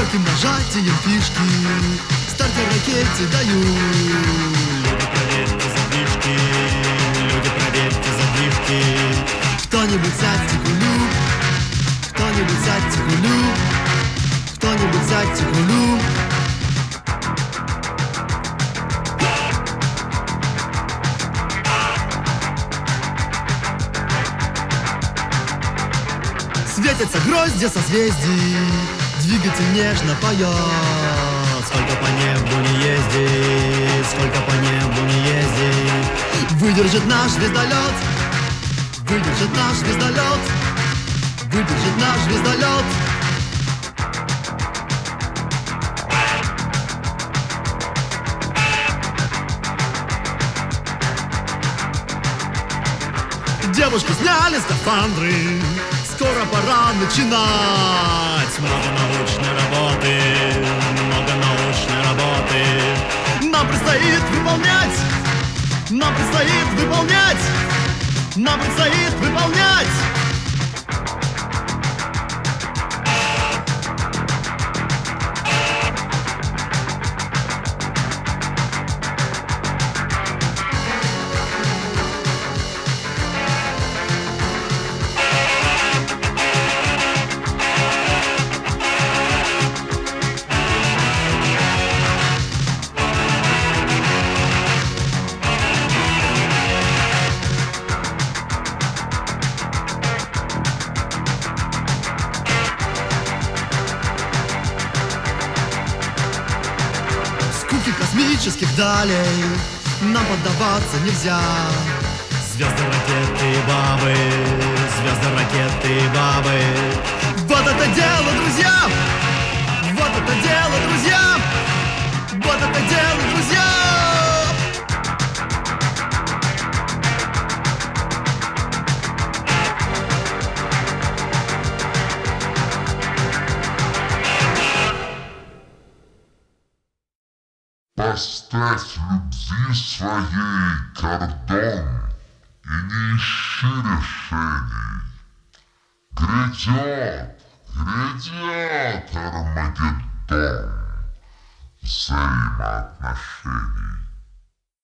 легким нажатием фишки стартер ракете даю. Люди, проверьте задвижки, люди, проверьте задвижки. Кто-нибудь сядьте кулю, кто-нибудь сядьте кулю, кто-нибудь сядьте кулю. Светятся грозди созвездий, двигатель нежно поет. Сколько по небу не ездить, сколько по небу не ездить. Выдержит наш звездолет, выдержит наш звездолет, выдержит наш звездолет. Девушки сняли скафандры, скоро пора начинать. Много научной работы, много научной работы. Нам предстоит выполнять, нам предстоит выполнять, нам предстоит выполнять. Скуки космических далей нам поддаваться нельзя. Звезды, ракеты и бабы, звезды, ракеты и бабы. Вот это дело, друзья! Вот это дело, друзья! Вот это дело, друзья! Поставь любви своей кордон и не ищи решений. Грядет, грядет Армагеддон взаимоотношений.